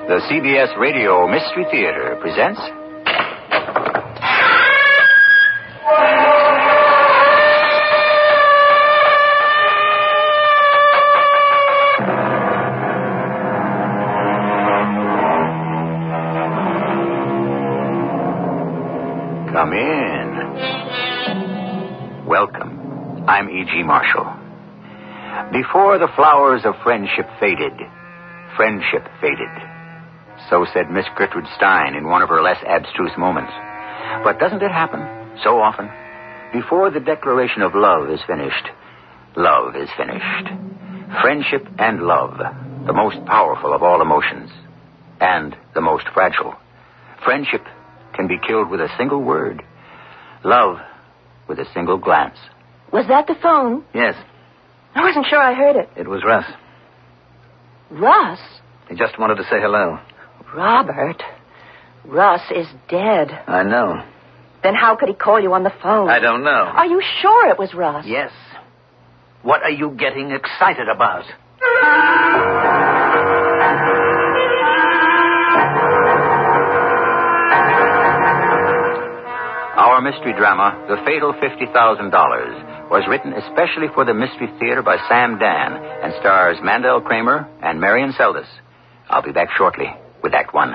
The CBS Radio Mystery Theater presents... Come in. Welcome. I'm E.G. Marshall. Before the flowers of friendship faded, friendship faded. So said Miss Gertrude Stein in one of her less abstruse moments. But doesn't it happen so often? Before the declaration of love is finished, love is finished. Friendship and love, the most powerful of all emotions, and the most fragile. Friendship can be killed with a single word. Love with a single glance. Was that the phone? Yes. I wasn't sure I heard it. It was Russ. Russ? He just wanted to say hello. Robert, Russ is dead. I know. Then how could he call you on the phone? I don't know. Are you sure it was Russ? Yes. What are you getting excited about? Our mystery drama, The Fatal $50,000, was written especially for the Mystery Theater by Sam Dan and stars Mandel Kramer and Marion Seldes. I'll be back shortly with Act One.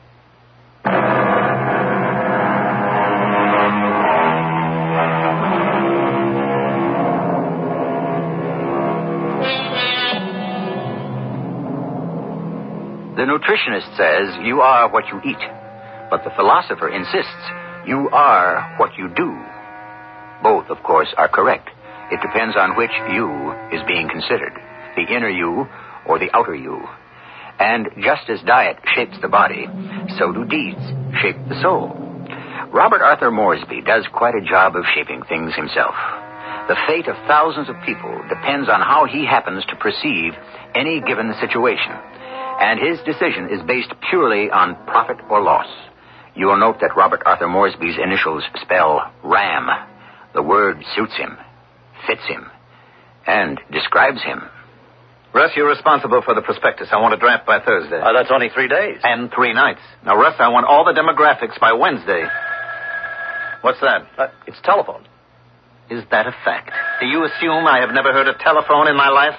The nutritionist says you are what you eat, but the philosopher insists you are what you do. Both, of course, are correct. It depends on which you is being considered, the inner you or the outer you. And just as diet shapes the body, so do deeds shape the soul. Robert Arthur Moresby does quite a job of shaping things himself. The fate of thousands of people depends on how he happens to perceive any given situation. And his decision is based purely on profit or loss. You will note that Robert Arthur Moresby's initials spell RAM. The word suits him, fits him, and describes him. Russ, you're responsible for the prospectus. I want a draft by Thursday. That's only 3 days. And 3 nights. Now, Russ, I want all the demographics by Wednesday. What's that? It's telephone. Is that a fact? Do you assume I have never heard a telephone in my life?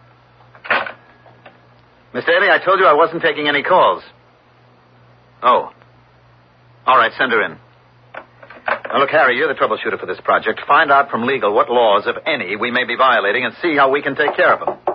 Miss Daly, I told you I wasn't taking any calls. Oh. All right, send her in. Now, look, Harry, you're the troubleshooter for this project. Find out from legal what laws, if any, we may be violating and see how we can take care of them.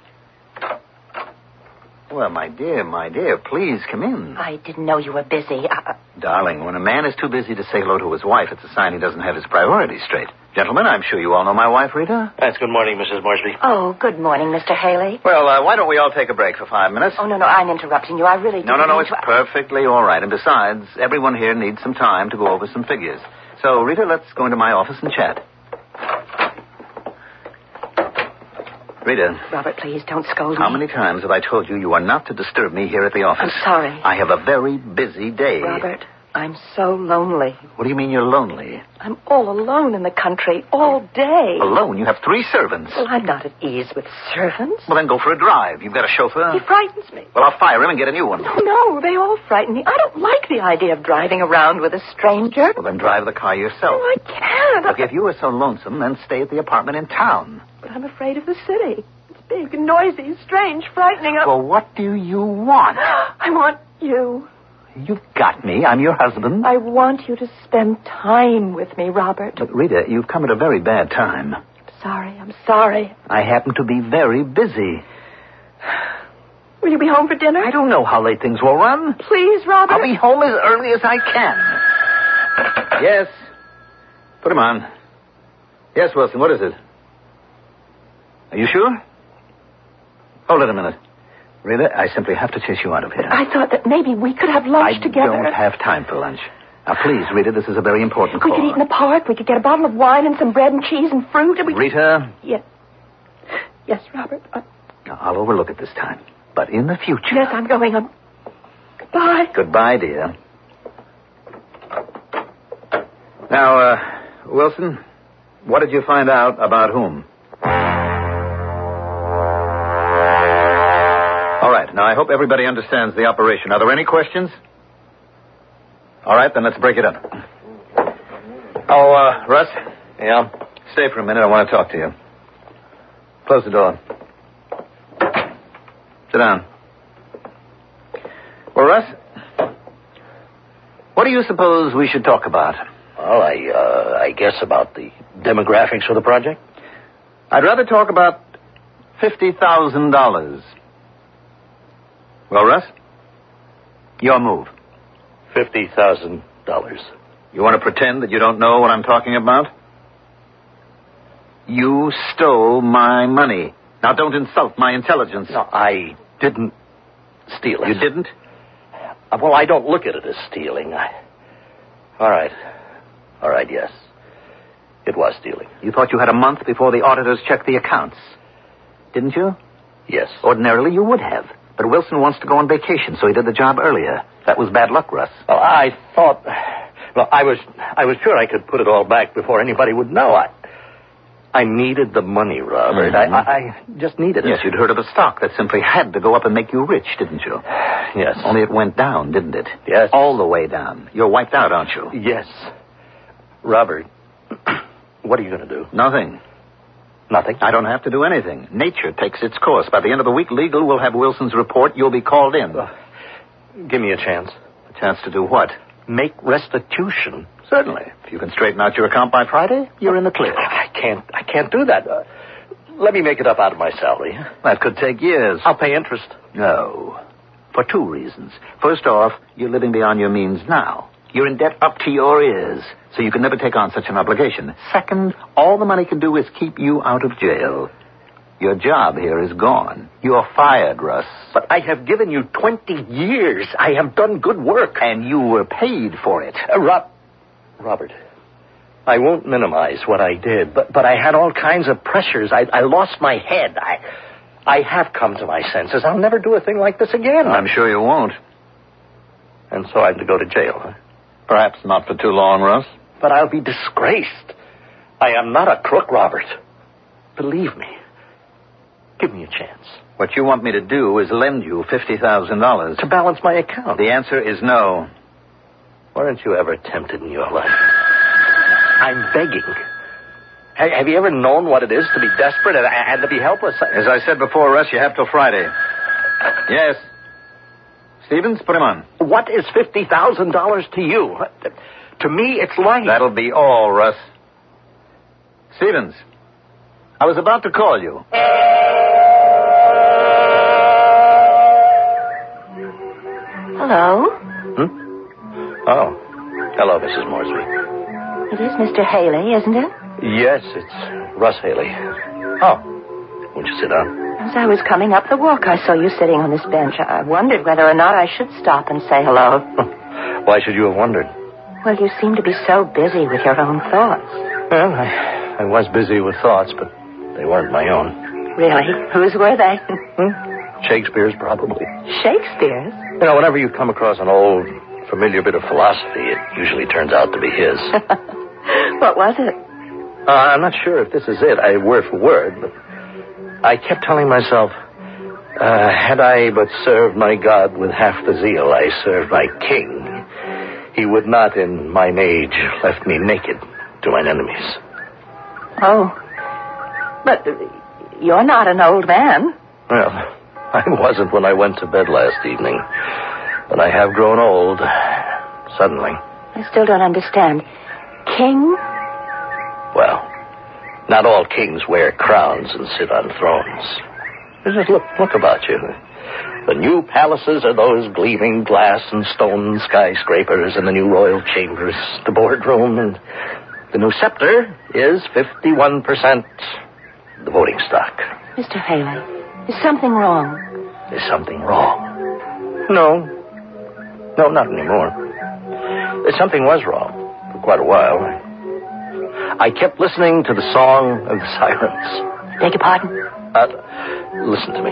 Well, my dear, please come in. I didn't know you were busy. Darling, when a man is too busy to say hello to his wife, it's a sign he doesn't have his priorities straight. Gentlemen, I'm sure you all know my wife, Rita. That's good morning, Mrs. Moresby. Oh, good morning, Mr. Haley. Well, why don't we all take a break for 5 minutes? Oh, no, I'm interrupting you. I really No, it's perfectly all right. And besides, everyone here needs some time to go over some figures. So, Rita, let's go into my office and chat. Rita. Robert, please, don't scold me. How many times have I told you are not to disturb me here at the office? I'm sorry. I have a very busy day. Robert, I'm so lonely. What do you mean you're lonely? I'm all alone in the country all day. Alone? You have 3 servants. Well, I'm not at ease with servants. Well, then go for a drive. You've got a chauffeur? He frightens me. Well, I'll fire him and get a new one. No, they all frighten me. I don't like the idea of driving around with a stranger. Well, then drive the car yourself. No, I can't. Look, if you were so lonesome, then stay at the apartment in town. But I'm afraid of the city. It's big and noisy, strange, frightening. Well, what do you want? I want you. You've got me. I'm your husband. I want you to spend time with me, Robert. But, Rita, you've come at a very bad time. I'm sorry. I happen to be very busy. Will you be home for dinner? I don't know how late things will run. Please, Robert. I'll be home as early as I can. Yes. Put him on. Yes, Wilson, what is it? Are you sure? Hold it a minute. Rita, I simply have to chase you out of here. I thought that maybe we could have lunch together. I don't have time for lunch. Now, please, Rita, this is a very important call. We could eat in the park. We could get a bottle of wine and some bread and cheese and fruit. And Rita? Yes. Yes, Robert. Now, I'll overlook it this time. But in the future... Yes, I'm going. Goodbye. Goodbye, dear. Now, Wilson, what did you find out about whom? All right. Now, I hope everybody understands the operation. Are there any questions? All right, then let's break it up. Oh, Russ? Yeah? Stay for a minute. I want to talk to you. Close the door. Sit down. Well, Russ, what do you suppose we should talk about? Well, I guess about the demographics of the project. I'd rather talk about $50,000. Well, Russ, your move. $50,000. You want to pretend that you don't know what I'm talking about? You stole my money. Now, don't insult my intelligence. No, I didn't steal it. You didn't? Well, I don't look at it as stealing. All right, yes. It was stealing. You thought you had a month before the auditors checked the accounts. Didn't you? Yes. Ordinarily, you would have. But Wilson wants to go on vacation, so he did the job earlier. That was bad luck, Russ. Well, I thought... Well, I was sure I could put it all back before anybody would know. I needed the money, Robert. Mm-hmm. I just needed it. Yes, you'd heard of a stock that simply had to go up and make you rich, didn't you? Yes. Only it went down, didn't it? Yes. All the way down. You're wiped out, aren't you? Yes. Robert, what are you going to do? Nothing. Nothing? I don't have to do anything. Nature takes its course. By the end of the week, legal will have Wilson's report. You'll be called in. Give me a chance. A chance to do what? Make restitution. Certainly. If you can straighten out your account by Friday, you're in the clear. I can't do that. Let me make it up out of my salary. That could take years. I'll pay interest. No. For two reasons. First off, you're living beyond your means now. You're in debt up to your ears, so you can never take on such an obligation. Second, all the money can do is keep you out of jail. Your job here is gone. You're fired, Russ. But I have given you 20 years. I have done good work. And you were paid for it. Robert, I won't minimize what I did, but I had all kinds of pressures. I lost my head. I have come to my senses. I'll never do a thing like this again. I'm sure you won't. And so I have to go to jail, huh? Perhaps not for too long, Russ. But I'll be disgraced. I am not a crook, Robert. Believe me. Give me a chance. What you want me to do is lend you $50,000. To balance my account. The answer is no. Weren't you ever tempted in your life? I'm begging. Have you ever known what it is to be desperate and to be helpless? As I said before, Russ, you have till Friday. Yes. Stevens, put him on. What is $50,000 to you? To me, it's life. That'll be all, Russ. Stevens, I was about to call you. Hello? Oh. Hello, Mrs. Morsby. It is Mr. Haley, isn't it? Yes, it's Russ Haley. Oh. Won't you sit down? As I was coming up the walk, I saw you sitting on this bench. I wondered whether or not I should stop and say hello. Why should you have wondered? Well, you seem to be so busy with your own thoughts. Well, I was busy with thoughts, but they weren't my own. Really? Whose were they? Shakespeare's, probably. Shakespeare's? You know, whenever you come across an old, familiar bit of philosophy, it usually turns out to be his. What was it? I'm not sure if this is it, word for word, but I kept telling myself, had I but served my God with half the zeal I served my king, he would not in mine age left me naked to mine enemies. Oh. But you're not an old man. Well, I wasn't when I went to bed last evening, but I have grown old, suddenly. I still don't understand. King? Well, not all kings wear crowns and sit on thrones. Just look about you. The new palaces are those gleaming glass and stone skyscrapers and the new royal chambers, the boardroom, and the new scepter is 51% the voting stock. Mr. Haley, is something wrong? Is something wrong? No, not anymore. Something was wrong for quite a while. I kept listening to the song of the silence. Beg your pardon? Listen to me.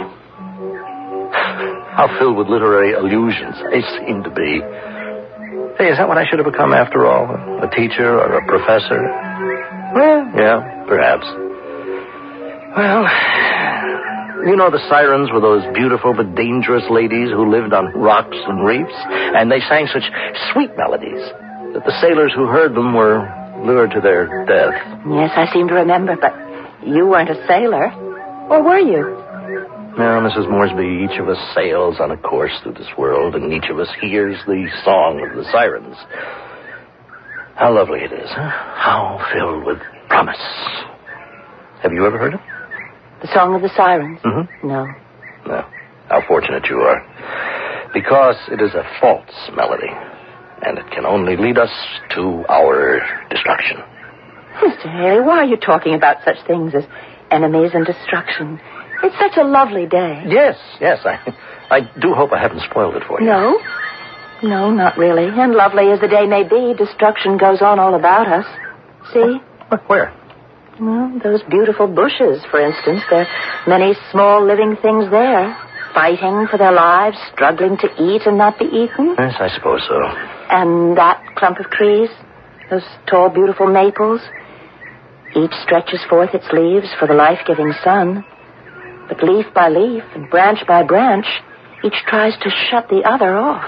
How filled with literary allusions I seem to be. Hey, is that what I should have become after all? A teacher or a professor? Well, yeah, perhaps. Well, You know, the sirens were those beautiful but dangerous ladies who lived on rocks and reefs, and they sang such sweet melodies that the sailors who heard them were lured to their death. Yes, I seem to remember, but you weren't a sailor. Or were you? Now, Mrs. Moresby, each of us sails on a course through this world, and each of us hears the song of the sirens. How lovely it is, huh? How filled with promise. Have you ever heard it? The Song of the Sirens? Mm-hmm. No. No. How fortunate you are. Because it is a false melody, and it can only lead us to our destruction. Mr. Haley, why are you talking about such things as enemies and destruction? It's such a lovely day. Yes. I do hope I haven't spoiled it for you. No, not really. And lovely as the day may be, destruction goes on all about us. See? Where? Well, those beautiful bushes, for instance. There are many small living things there, fighting for their lives, struggling to eat and not be eaten. Yes, I suppose so. And that clump of trees, those tall, beautiful maples, each stretches forth its leaves for the life-giving sun. But leaf by leaf and branch by branch, each tries to shut the other off.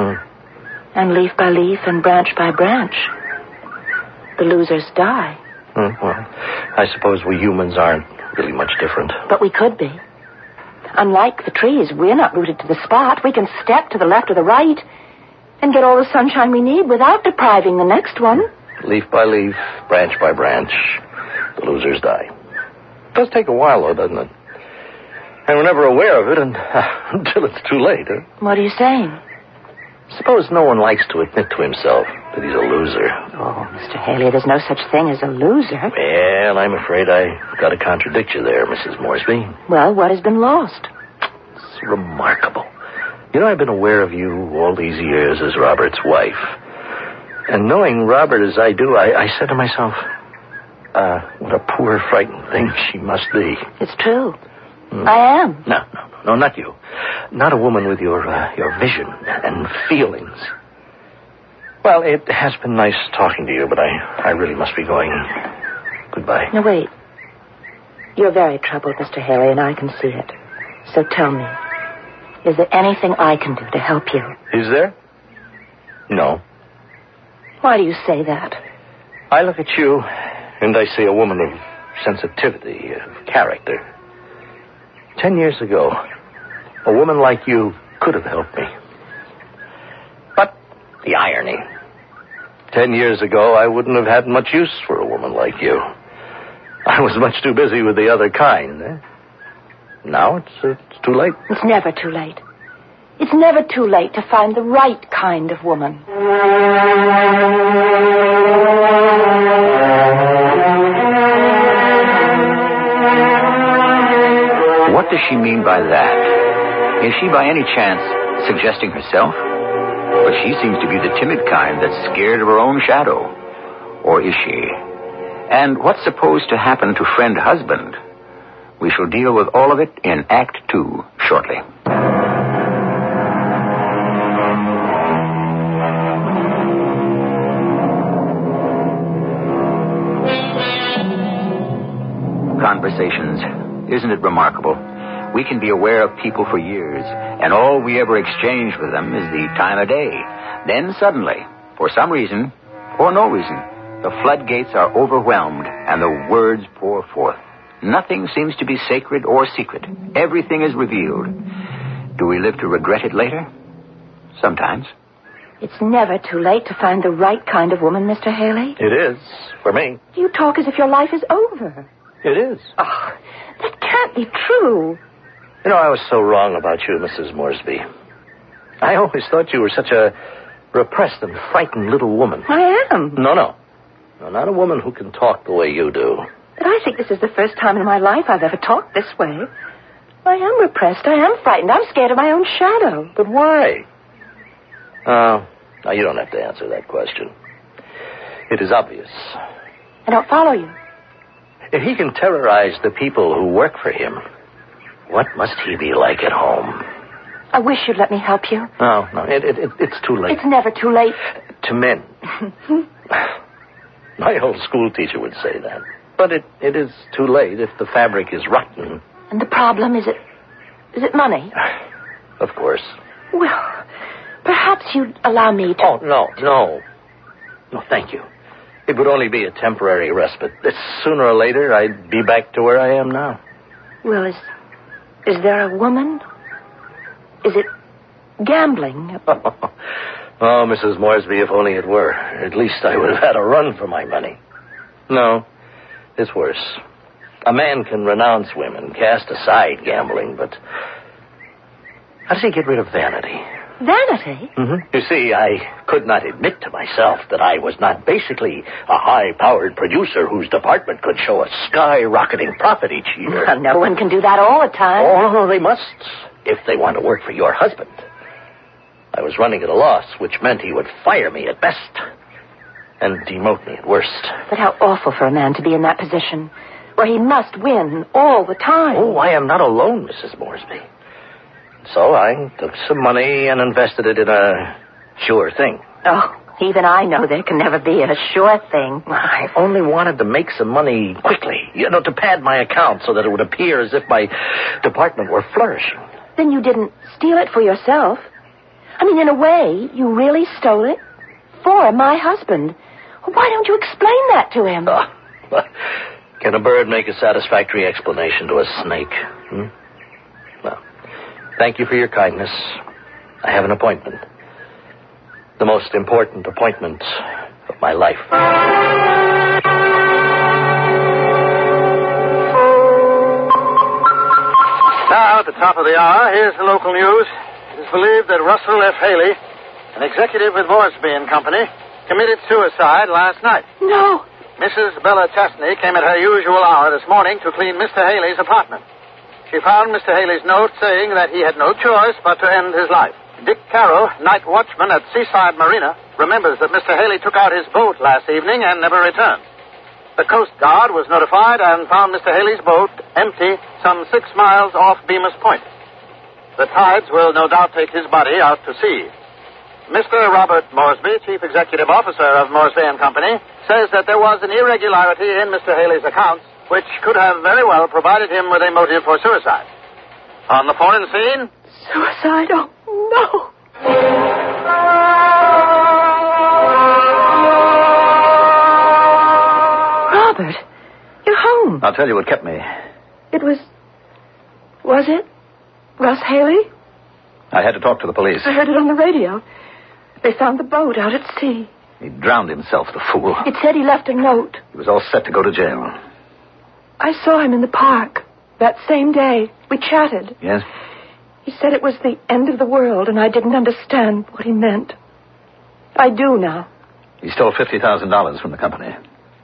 And leaf by leaf and branch by branch, the losers die. Well, I suppose we humans aren't really much different. But we could be. Unlike the trees, we're not rooted to the spot. We can step to the left or the right and get all the sunshine we need without depriving the next one. Leaf by leaf, branch by branch, the losers die. It does take a while, though, doesn't it? And we're never aware of it until it's too late, huh? What are you saying? Suppose no one likes to admit to himself that he's a loser. Oh, Mr. Haley, there's no such thing as a loser. Well, I'm afraid I've got to contradict you there, Mrs. Moresby. Well, what has been lost? It's remarkable. You know, I've been aware of you all these years as Robert's wife. And knowing Robert as I do, I said to myself, what a poor, frightened thing she must be. It's true. I am. No, not you. Not a woman with your vision and feelings. Well, it has been nice talking to you, but I really must be going. Goodbye. No, wait. You're very troubled, Mr. Haley, and I can see it. So tell me, is there anything I can do to help you? Is there? No. Why do you say that? I look at you, and I see a woman of sensitivity, of character. 10 years ago, a woman like you could have helped me. But the irony. 10 years ago, I wouldn't have had much use for a woman like you. I was much too busy with the other kind. Now it's too late. It's never too late. It's never too late to find the right kind of woman. What does she mean by that? Is she by any chance suggesting herself? But she seems to be the timid kind that's scared of her own shadow. Or is she? And what's supposed to happen to friend husband? We shall deal with all of it in Act 2 shortly. Conversations. Isn't it remarkable? We can be aware of people for years, and all we ever exchange with them is the time of day. Then suddenly, for some reason, or no reason, the floodgates are overwhelmed, and the words pour forth. Nothing seems to be sacred or secret. Everything is revealed. Do we live to regret it later? Sometimes. It's never too late to find the right kind of woman, Mr. Haley. It is, for me. You talk as if your life is over. It is. Oh, that can't be true. You know, I was so wrong about you, Mrs. Moresby. I always thought you were such a repressed and frightened little woman. I am. No, not a woman who can talk the way you do. But I think this is the first time in my life I've ever talked this way. I am repressed. I am frightened. I'm scared of my own shadow. But why? Now, you don't have to answer that question. It is obvious. I don't follow you. If he can terrorize the people who work for him, what must he be like at home? I wish you'd let me help you. No, it's too late. It's never too late. To men. My old school teacher would say that. But it is too late if the fabric is rotten And the problem, is it money? Of course. Well, perhaps you'd allow me to... Oh, no. No, thank you. It would only be a temporary respite. Sooner or later, I'd be back to where I am now. Well, is there a woman? Is it gambling? Oh, Mrs. Moresby, if only it were. At least I would have had a run for my money. No, it's worse. A man can renounce women, cast aside gambling, but how does he get rid of vanity? Vanity? Mm-hmm. You see, I could not admit to myself that I was not basically a high-powered producer whose department could show a skyrocketing profit each year. Well, no one can do that all the time. Oh, they must, if they want to work for your husband. I was running at a loss, which meant he would fire me at best and demote me at worst. But how awful for a man to be in that position, where he must win all the time. Oh, I am not alone, Mrs. Moresby. So I took some money and invested it in a sure thing. Oh, even I know there can never be a sure thing. I only wanted to make some money quickly, to pad my account so that it would appear as if my department were flourishing. Then you didn't steal it for yourself. I mean, in a way, you really stole it for my husband. Why don't you explain that to him? Can a bird make a satisfactory explanation to a snake? Well, thank you for your kindness. I have an appointment. The most important appointment of my life. Now, at the top of the hour, here's the local news. It is believed that Russell F. Haley, an executive with Moresby and Company, committed suicide last night. No. Mrs. Bella Chastney came at her usual hour this morning to clean Mr. Haley's apartment. She found Mr. Haley's note saying that he had no choice but to end his life. Dick Carroll, night watchman at Seaside Marina, remembers that Mr. Haley took out his boat last evening and never returned. The Coast Guard was notified and found Mr. Haley's boat empty some 6 miles off Bemis Point. The tides will no doubt take his body out to sea. Mr. Robert Moresby, Chief Executive Officer of Moresby and Company, says that there was an irregularity in Mr. Haley's accounts which could have very well provided him with a motive for suicide. On the phone-in scene... Suicide? Oh, no. Robert, you're home. I'll tell you what kept me. It was it Russ Haley? I had to talk to the police. I heard it on the radio. They found the boat out at sea. He drowned himself, the fool. It said he left a note. He was all set to go to jail. I saw him in the park that same day. We chatted. Yes? He said it was the end of the world, and I didn't understand what he meant. I do now. He stole $50,000 from the company.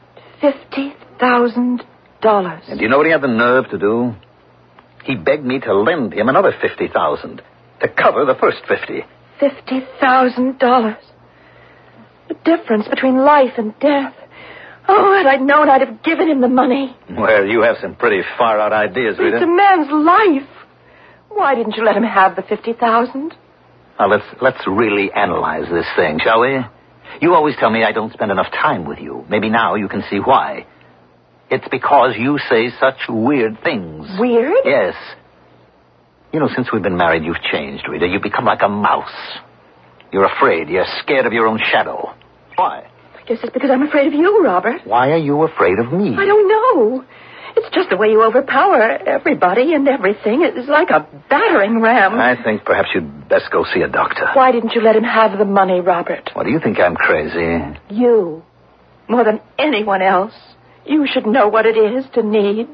$50,000. And do you know what he had the nerve to do? He begged me to lend him another $50,000 to cover the first $50,000. $50,000. The difference between life and death. Oh, had I known, I'd have given him the money. Well, you have some pretty far-out ideas, Rita. It's a man's life. Why didn't you let him have the $50,000? Now, let's really analyze this thing, shall we? You always tell me I don't spend enough time with you. Maybe now you can see why. It's because you say such weird things. Weird? Yes. Since we've been married, you've changed, Rita. You've become like a mouse. You're afraid. You're scared of your own shadow. Why? I guess it's because I'm afraid of you, Robert. Why are you afraid of me? I don't know. It's just the way you overpower everybody and everything. It's like a battering ram. I think perhaps you'd best go see a doctor. Why didn't you let him have the money, Robert? What, do you think I'm crazy? You, more than anyone else, you should know what it is to need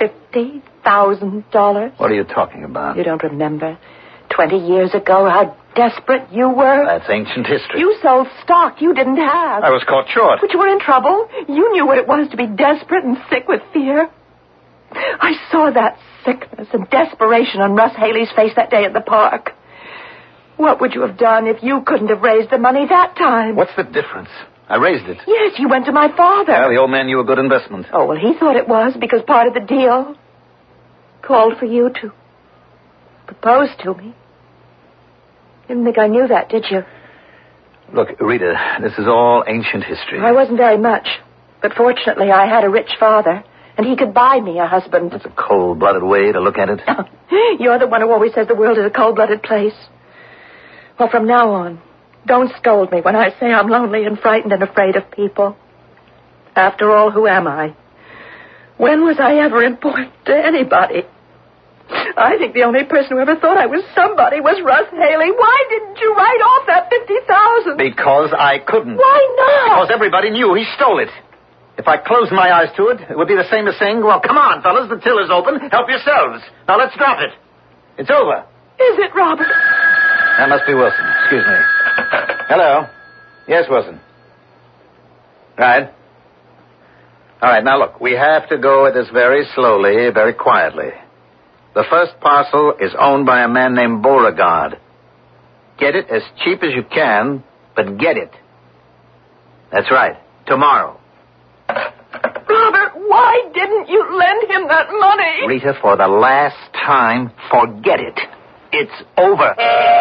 $50,000. What are you talking about? You don't remember 20 years ago how desperate you were? That's ancient history. You sold stock you didn't have. I was caught short. But you were in trouble. You knew what it was to be desperate and sick with fear. I saw that sickness and desperation on Russ Haley's face that day at the park. What would you have done if you couldn't have raised the money that time? What's the difference? I raised it. Yes, you went to my father. Well, the old man knew a good investment. Oh, well, he thought it was because part of the deal called for you to propose to me. Didn't think I knew that, did you? Look, Rita, this is all ancient history. I wasn't very much, but fortunately I had a rich father, and he could buy me a husband. That's a cold-blooded way to look at it. You're the one who always says the world is a cold-blooded place. Well, from now on, don't scold me when I say I'm lonely and frightened and afraid of people. After all, who am I? When was I ever important to anybody? I think the only person who ever thought I was somebody was Russ Haley. Why didn't you write off that $50,000? Because I couldn't. Why not? Because everybody knew he stole it. If I closed my eyes to it, it would be the same as saying, well, come on, fellas, the till is open. Help yourselves. Now let's drop it. It's over. Is it, Robert? That must be Wilson. Excuse me. Hello. Yes, Wilson. Right. All right, now look, we have to go at this very slowly, very quietly. The first parcel is owned by a man named Beauregard. Get it as cheap as you can, but get it. That's right. Tomorrow. Robert, why didn't you lend him that money? Rita, for the last time, forget it. It's over.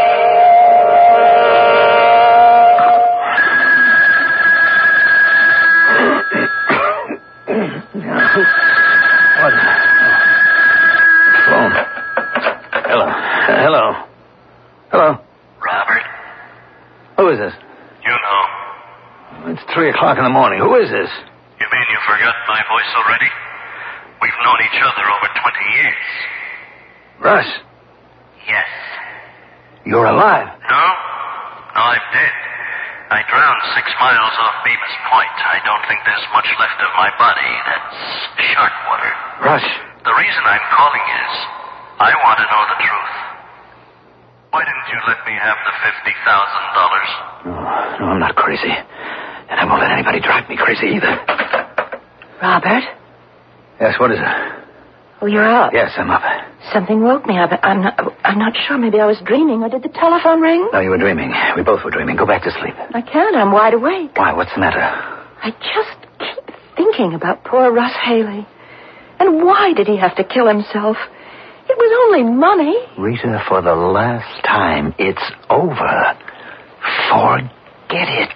What? Phone. Hello. Robert? Who is this? You know. It's 3 o'clock in the morning. Who is this? You mean you forgot my voice already? We've known each other over 20 years. Russ, Yes. you're alive. No, I'm dead. I drowned 6 miles off Bemis Point. I don't think there's much left of my body. That's shark water. Russ, The reason I'm calling is I want to know the truth. Why didn't you let me have the $50,000? no, I'm not crazy. And I won't let anybody drive me crazy either. Robert? Yes, what is it? Oh, you're up. Yes, I'm up. Something woke me up. I'm not sure. Maybe I was dreaming, or did the telephone ring? No, you were dreaming. We both were dreaming. Go back to sleep. I can't. I'm wide awake. Why? What's the matter? I just keep thinking about poor Russ Haley. And why did he have to kill himself? It was only money. Rita, for the last time, it's over. Forget it.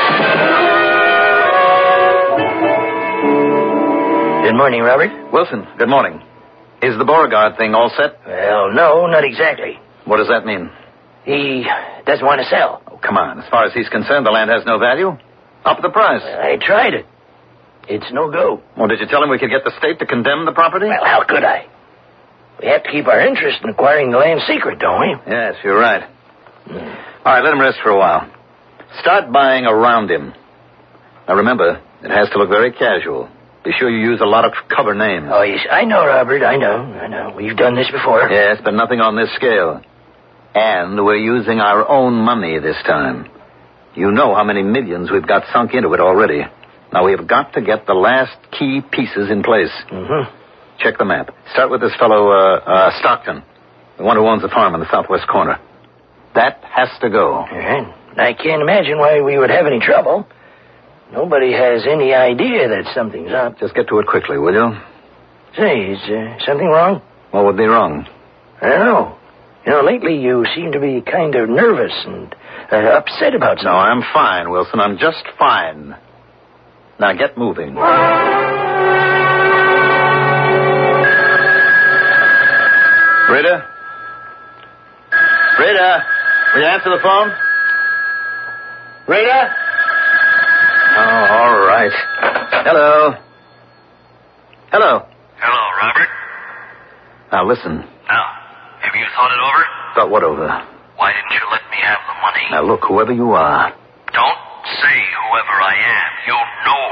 Good morning, Robert. Wilson, good morning. Is the Beauregard thing all set? Well, no, not exactly. What does that mean? He doesn't want to sell. Oh, come on. As far as he's concerned, the land has no value. Up the price. I tried it. It's no go. Well, did you tell him we could get the state to condemn the property? Well, how could I? We have to keep our interest in acquiring the land secret, don't we? Yes, you're right. All right, let him rest for a while. Start buying around him. Now, remember, it has to look very casual. Be sure you use a lot of cover names. Oh, yes, I know, Robert. I know. We've done this before. Yes, but nothing on this scale. And we're using our own money this time. You know how many millions we've got sunk into it already. Now, we've got to get the last key pieces in place. Mm-hmm. Check the map. Start with this fellow, Stockton, the one who owns the farm in the southwest corner. That has to go. All right. I can't imagine why we would have any trouble. Nobody has any idea that something's up. Just get to it quickly, will you? Say, is something wrong? What would be wrong? I don't know. You know, lately you seem to be kind of nervous and upset about something. No, I'm fine, Wilson. I'm just fine. Now get moving. Rita? Rita? Will you answer the phone? Rita? Oh, all right. Hello. Hello. Hello, Robert. Now, listen. Now, have you thought it over? Thought what over? Why didn't you let me have the money? Now, look, whoever you are. Don't say whoever I am. You know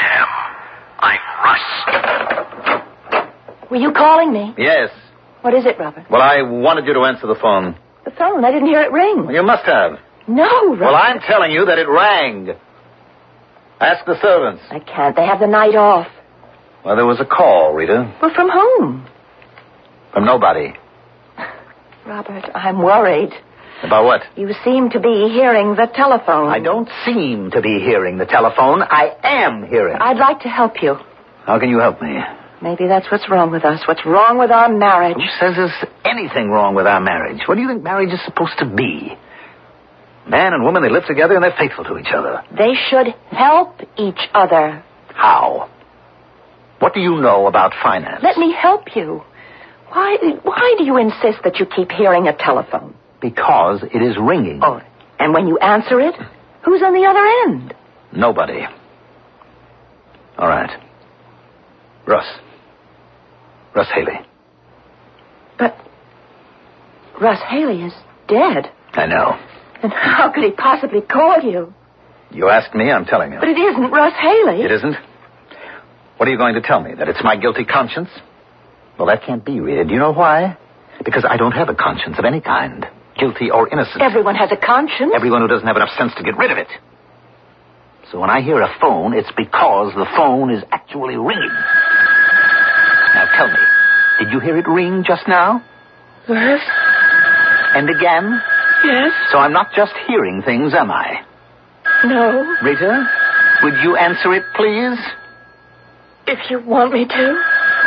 who I am. I'm Russ. Were you calling me? Yes. What is it, Robert? Well, I wanted you to answer the phone. The phone. I didn't hear it ring. Well, you must have. No, Robert. Well, I'm telling you that it rang. Ask the servants. I can't. They have the night off. Well, there was a call, Rita. Well, from whom? From nobody. Robert, I'm worried. About what? You seem to be hearing the telephone. I don't seem to be hearing the telephone. I am hearing. I'd like to help you. How can you help me? Maybe that's what's wrong with us. What's wrong with our marriage? Who says there's anything wrong with our marriage? What do you think marriage is supposed to be? Man and woman, they live together and they're faithful to each other. They should help each other. How? What do you know about finance? Let me help you. Why do you insist that you keep hearing a telephone? Because it is ringing. Oh, and when you answer it, who's on the other end? Nobody. All right. Russ Haley. But Russ Haley is dead. I know. And how could he possibly call you? You asked me, I'm telling you. But it isn't Russ Haley. It isn't? What are you going to tell me? That it's my guilty conscience? Well, that can't be, Rita. Do you know why? Because I don't have a conscience of any kind. Guilty or innocent. Everyone has a conscience. Everyone who doesn't have enough sense to get rid of it. So when I hear a phone, it's because the phone is actually ringing. Now tell me, did you hear it ring just now? Yes. And again? Yes. So I'm not just hearing things, am I? No. Rita, would you answer it, please? If you want me to.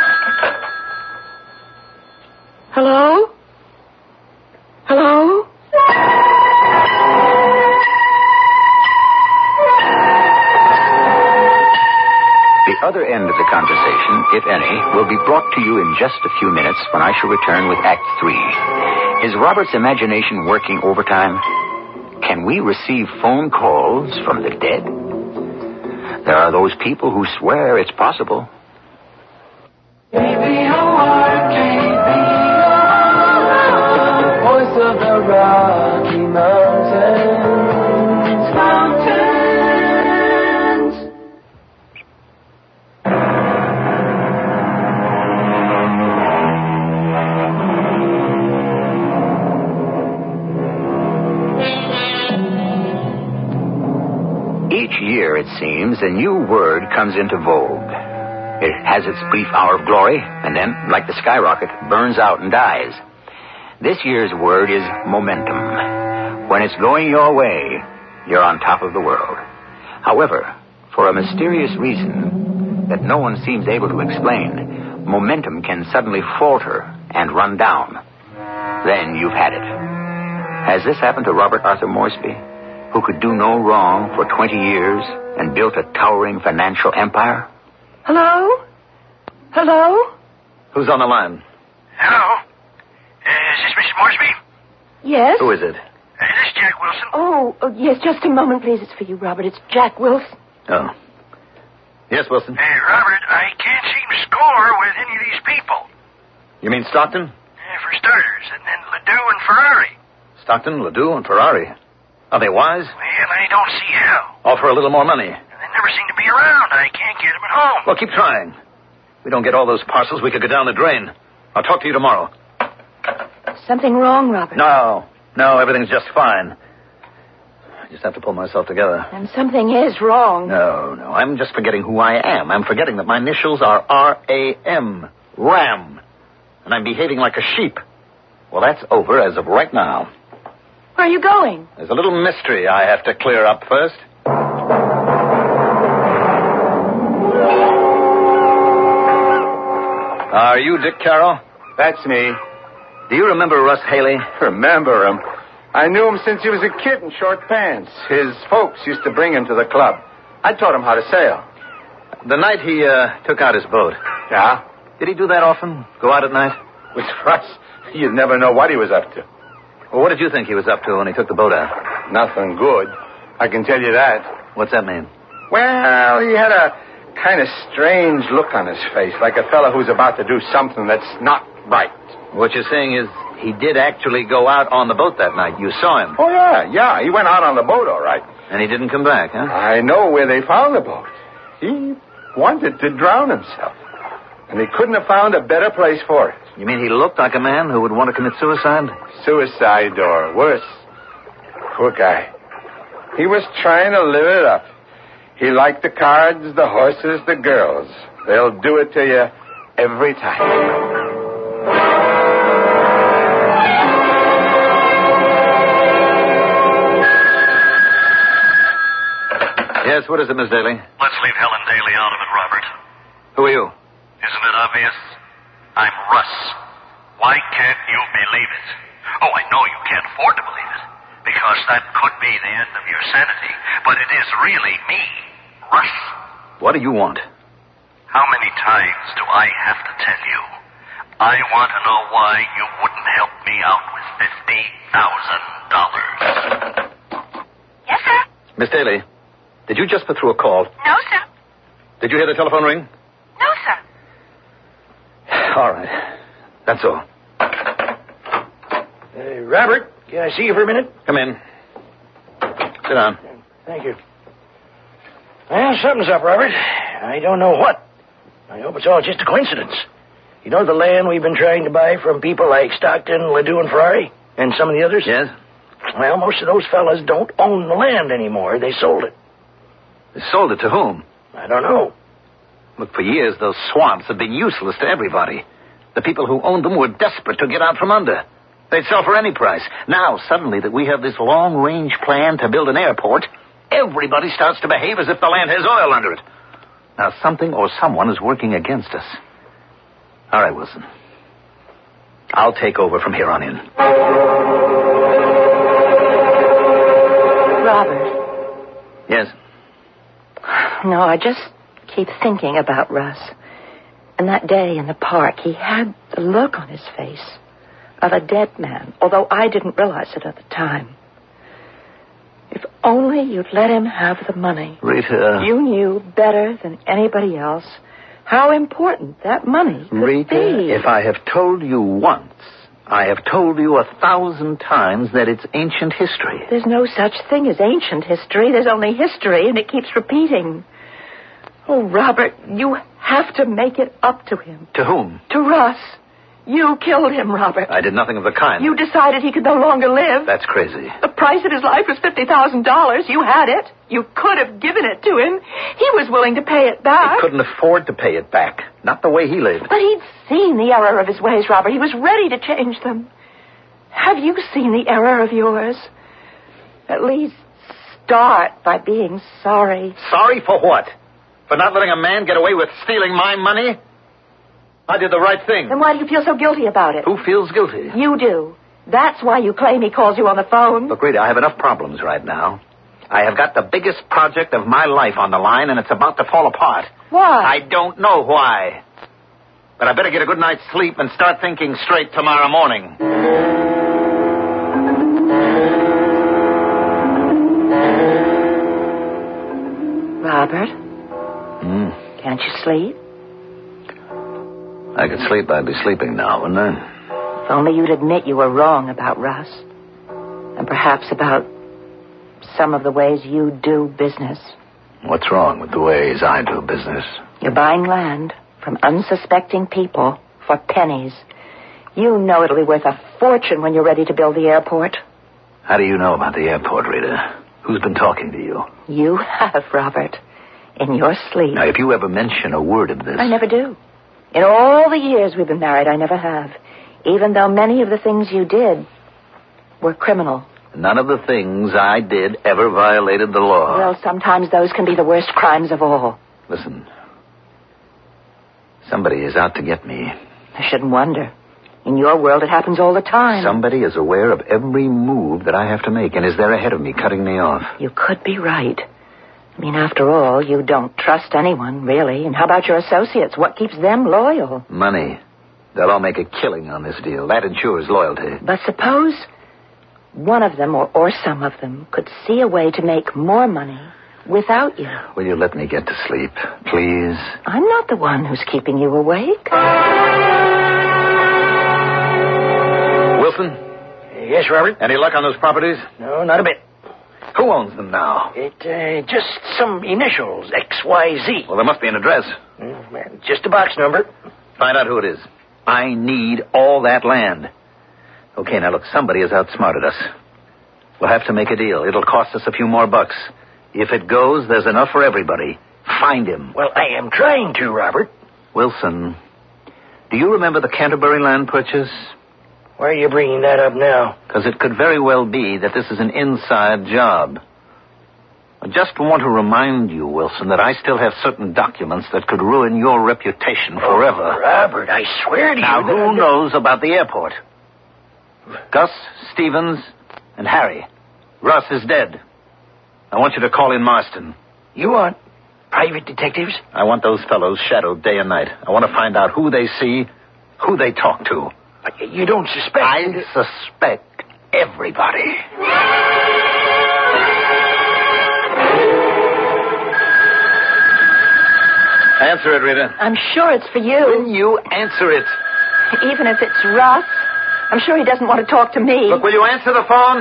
Hello? Hello? The other end of the conversation, if any, will be brought to you in just a few minutes when I shall return with Act 3. Is Robert's imagination working overtime? Can we receive phone calls from the dead? There are those people who swear it's possible. Voice of the Rocky Mountains. Each year, it seems, a new word comes into vogue. It has its brief hour of glory, and then, like the skyrocket, burns out and dies. This year's word is momentum. When it's going your way, you're on top of the world. However, for a mysterious reason that no one seems able to explain, momentum can suddenly falter and run down. Then you've had it. Has this happened to Robert Arthur Moresby, who could do no wrong for 20 years and built a towering financial empire? Hello? Hello? Who's on the line? Hello? Is this Mrs. Moresby? Yes? Who is it? This is Jack Wilson. Oh, yes, just a moment, please. It's for you, Robert. It's Jack Wilson. Oh. Yes, Wilson. Robert, I can't seem to score with any of these people. You mean Stockton? For starters, and then Ledoux and Ferrari. Stockton, Ledoux, and Ferrari. Are they wise? Well, I don't see how. Offer a little more money. They never seem to be around. I can't get them at home. Well, keep trying. We don't get all those parcels, we could go down the drain. I'll talk to you tomorrow. Something wrong, Robert? No, everything's just fine. I just have to pull myself together. And something is wrong. No, I'm just forgetting who I am. I'm forgetting that my initials are R-A-M. Ram. And I'm behaving like a sheep. Well, that's over as of right now. Where are you going? There's a little mystery I have to clear up first. Are you Dick Carroll? That's me. Do you remember Russ Haley? Remember him. I knew him since he was a kid in short pants. His folks used to bring him to the club. I taught him how to sail. The night he took out his boat. Yeah? Did he do that often? Go out at night? With Russ, you'd never know what he was up to. Well, what did you think he was up to when he took the boat out? Nothing good. I can tell you that. What's that mean? Well, he had a kind of strange look on his face, like a fellow who's about to do something that's not right. What you're saying is he did actually go out on the boat that night. You saw him. Oh, yeah. He went out on the boat, all right. And he didn't come back, huh? I know where they found the boat. He wanted to drown himself. And he couldn't have found a better place for it. You mean he looked like a man who would want to commit suicide? Suicide or worse. Poor guy. He was trying to live it up. He liked the cards, the horses, the girls. They'll do it to you every time. Yes, what is it, Miss Daly? Let's leave Helen Daly out of it, Robert. Who are you? Isn't it obvious? I'm Russ. Why can't you believe it? Oh, I know you can't afford to believe it, because that could be the end of your sanity. But it is really me, Russ. What do you want? How many times do I have to tell you? I want to know why you wouldn't help me out with $50,000. Yes, sir. Miss Daly, did you just put through a call? No, sir. Did you hear the telephone ring? No, sir. All right. That's all. Robert, can I see you for a minute? Come in. Sit down. Thank you. Well, something's up, Robert. I don't know what. I hope it's all just a coincidence. You know the land we've been trying to buy from people like Stockton, Ledoux, and Ferrari? And some of the others? Yes? Well, most of those fellas don't own the land anymore. They sold it. They sold it to whom? I don't know. Look, for years, those swamps have been useless to everybody. The people who owned them were desperate to get out from under. They'd sell for any price. Now, suddenly that we have this long-range plan to build an airport, everybody starts to behave as if the land has oil under it. Now, something or someone is working against us. All right, Wilson. I'll take over from here on in. Robert. Yes? No, I just keep thinking about Russ. And that day in the park, he had the look on his face of a dead man, although I didn't realize it at the time. If only you'd let him have the money. Rita. You knew better than anybody else how important that money could Rita, be. if I have told you once, I have told you 1,000 times that it's ancient history. There's no such thing as ancient history. There's only history, and it keeps repeating. Oh, Robert, you have to make it up to him. To whom? To Russ. You killed him, Robert. I did nothing of the kind. You decided he could no longer live. That's crazy. The price of his life was $50,000. You had it. You could have given it to him. He was willing to pay it back. He couldn't afford to pay it back. Not the way he lived. But he'd seen the error of his ways, Robert. He was ready to change them. Have you seen the error of yours? At least start by being sorry. Sorry for what? For not letting a man get away with stealing my money? I did the right thing. Then why do you feel so guilty about it? Who feels guilty? You do. That's why you claim he calls you on the phone. Look, Rita, I have enough problems right now. I have got the biggest project of my life on the line, and it's about to fall apart. Why? I don't know why. But I better get a good night's sleep and start thinking straight tomorrow morning. Robert? Can't you sleep? I could sleep. I'd be sleeping now, wouldn't I? If only you'd admit you were wrong about Russ. And perhaps about some of the ways you do business. What's wrong with the ways I do business? You're buying land from unsuspecting people for pennies. You know it'll be worth a fortune when you're ready to build the airport. How do you know about the airport, Rita? Who's been talking to you? You have, Robert. In your sleep. Now, if you ever mention a word of this... I never do. In all the years we've been married, I never have. Even though many of the things you did were criminal. None of the things I did ever violated the law. Well, sometimes those can be the worst crimes of all. Listen. Somebody is out to get me. I shouldn't wonder. In your world, it happens all the time. Somebody is aware of every move that I have to make and is there ahead of me, cutting me off. You could be right. I mean, after all, you don't trust anyone, really. And how about your associates? What keeps them loyal? Money. They'll all make a killing on this deal. That ensures loyalty. But suppose one of them, or some of them, could see a way to make more money without you. Will you let me get to sleep, please? I'm not the one who's keeping you awake. Wilson? Yes, Robert? Any luck on those properties? No, not a bit. Who owns them now? Just some initials, XYZ. Well, there must be an address. Just a box number. Find out who it is. I need all that land. Okay, now look, somebody has outsmarted us. We'll have to make a deal. It'll cost us a few more bucks. If it goes, there's enough for everybody. Find him. Well, I am trying to, Robert. Wilson, do you remember the Canterbury land purchase? Why are you bringing that up now? Because it could very well be that this is an inside job. I just want to remind you, Wilson, that I still have certain documents that could ruin your reputation forever. Oh, Robert, I swear to you... Now, who knows about the airport? Gus, Stevens, and Harry. Russ is dead. I want you to call in Marston. You want private detectives? I want those fellows shadowed day and night. I want to find out who they see, who they talk to. You don't suspect... I suspect everybody. Answer it, Rita. I'm sure it's for you. Will you answer it? Even if it's Russ, I'm sure he doesn't want to talk to me. Look, will you answer the phone?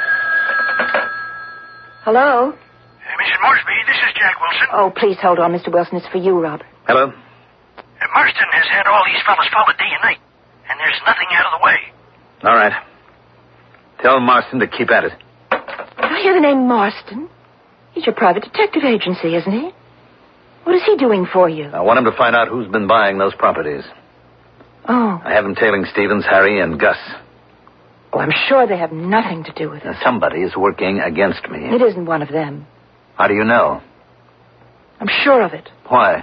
Hello? Mrs. Moresby, this is Jack Wilson. Oh, please hold on, Mr. Wilson. It's for you, Robert. Hello? Marston has had all these fellas followed day and night, and there's nothing out of the way. All right. Tell Marston to keep at it. I hear the name Marston. He's your private detective agency, isn't he? What is he doing for you? I want him to find out who's been buying those properties. Oh. I have him tailing Stevens, Harry, and Gus. Oh, I'm sure they have nothing to do with it. Somebody is working against me. It isn't one of them. How do you know? I'm sure of it. Why?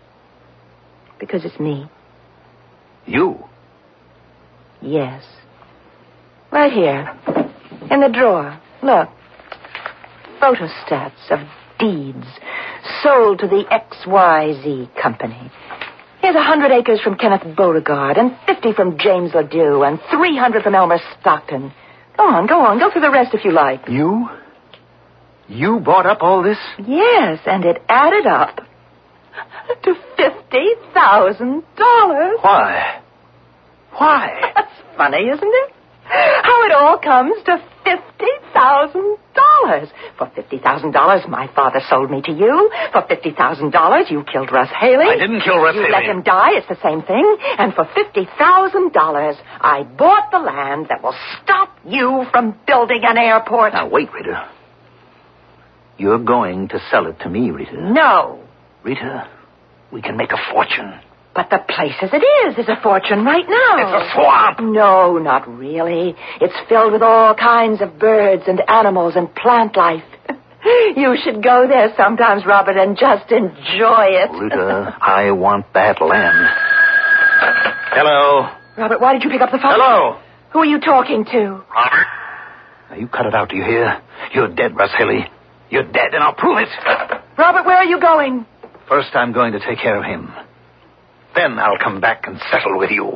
Because it's me. You? Yes. Right here. In the drawer. Look. Photostats of deeds sold to the XYZ Company. Here's 100 acres from Kenneth Beauregard, and 50 from James Ledoux, and 300 from Elmer Stockton. Go on. Go through the rest if you like. You? You bought up all this? Yes, and it added up to $50,000. Why? Why? That's funny, isn't it? How it all comes to $50,000. For $50,000, my father sold me to you. For $50,000, you killed Russ Haley. I didn't kill Russ Haley. You let him die. It's the same thing. And for $50,000, I bought the land that will stop you from building an airport. Now, wait, Rita. You're going to sell it to me, Rita. No. Rita, we can make a fortune. But the place as it is a fortune right now. It's a swamp. No, not really. It's filled with all kinds of birds and animals and plant life. You should go there sometimes, Robert, and just enjoy it. Rita, I want that land. Hello. Robert, why did you pick up the phone? Hello. Who are you talking to? Robert? Now, you cut it out, do you hear? You're dead, Russ Haley. You're dead, and I'll prove it. Robert, where are you going? First, I'm going to take care of him. Then I'll come back and settle with you.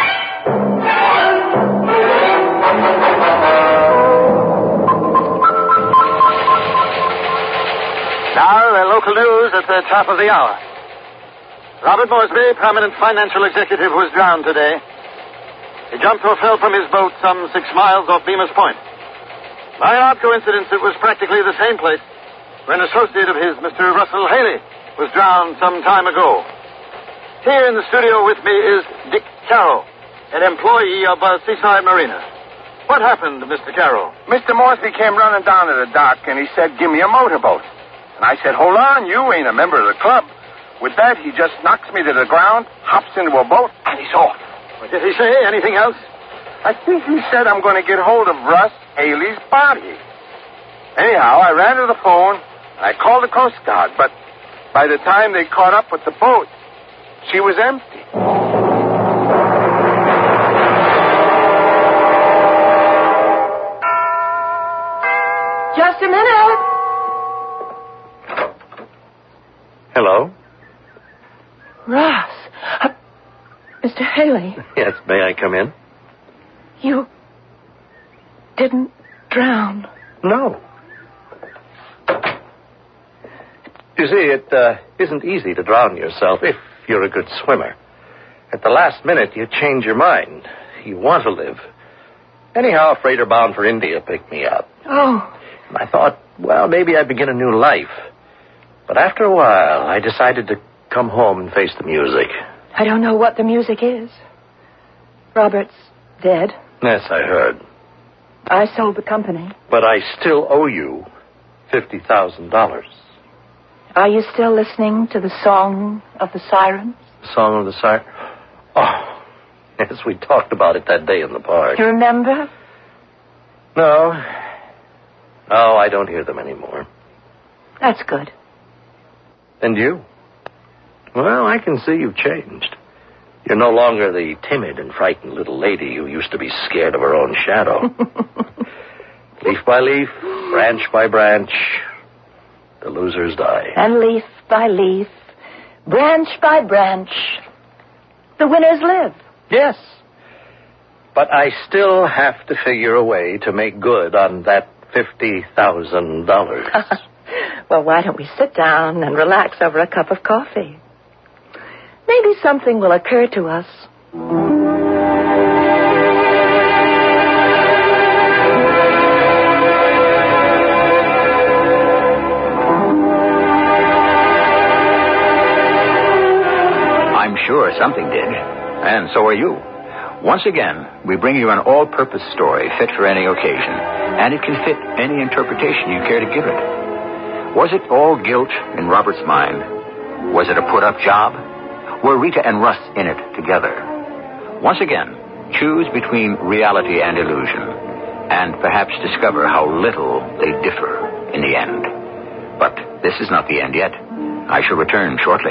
Now, the local news at the top of the hour. Robert Moresby, prominent financial executive, was drowned today. He jumped or fell from his boat some 6 miles off Bemis Point. By an odd coincidence, it was practically the same place where an associate of his, Mr. Russell Haley, was drowned some time ago. Here in the studio with me is Dick Carroll, an employee of Seaside Marina. What happened, Mr. Carroll? Mr. Moresby came running down to the dock, and he said, "Give me a motorboat." And I said, "Hold on, you ain't a member of the club." With that, he just knocks me to the ground, hops into a boat, and he's off. What did he say? Anything else? I think he said I'm going to get hold of Russ Haley's body. Anyhow, I ran to the phone, and I called the Coast Guard, but by the time they caught up with the boat, she was empty. Just a minute. Hello? Ross. Mr. Haley. Yes, may I come in? You didn't drown. No. You see, it isn't easy to drown yourself if you're a good swimmer. At the last minute, you change your mind. You want to live. Anyhow, a freighter bound for India picked me up. Oh. And I thought, well, maybe I'd begin a new life. But after a while, I decided to come home and face the music. I don't know what the music is. Robert's dead. Yes, I heard. I sold the company. But I still owe you $50,000. Are you still listening to the Song of the Sirens? The Song of the Siren? Oh, yes, we talked about it that day in the park. You remember? No. No, I don't hear them anymore. That's good. And you? Well, I can see you've changed. You're no longer the timid and frightened little lady who used to be scared of her own shadow. Leaf by leaf, branch by branch, the losers die. And leaf by leaf, branch by branch, the winners live. Yes. But I still have to figure a way to make good on that $50,000. Well, why don't we sit down and relax over a cup of coffee? Maybe something will occur to us. I'm sure something did, and so are you. Once again, we bring you an all-purpose story fit for any occasion, and it can fit any interpretation you care to give it. Was it all guilt in Robert's mind? Was it a put-up job? Were Rita and Russ in it together? Once again, choose between reality and illusion, and perhaps discover how little they differ in the end. But this is not the end yet. I shall return shortly.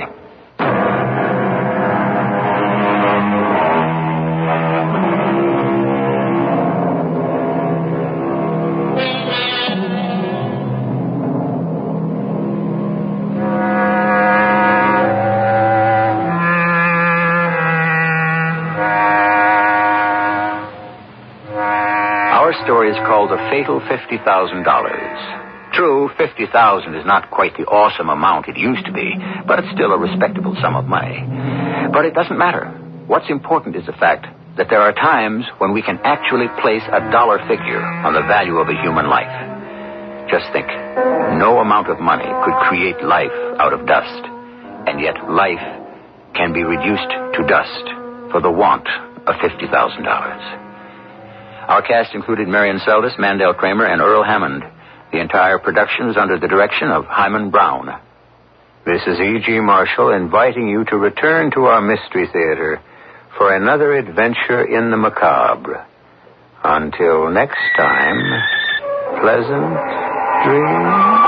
Our story is called The Fatal $50,000. True, $50,000 is not quite the awesome amount it used to be, but it's still a respectable sum of money. But it doesn't matter. What's important is the fact that there are times when we can actually place a dollar figure on the value of a human life. Just think, no amount of money could create life out of dust, and yet life can be reduced to dust for the want of $50,000. Our cast included Marion Seldes, Mandel Kramer, and Earl Hammond. The entire production was under the direction of Hyman Brown. This is E.G. Marshall inviting you to return to our Mystery Theater for another adventure in the macabre. Until next time, pleasant dreams.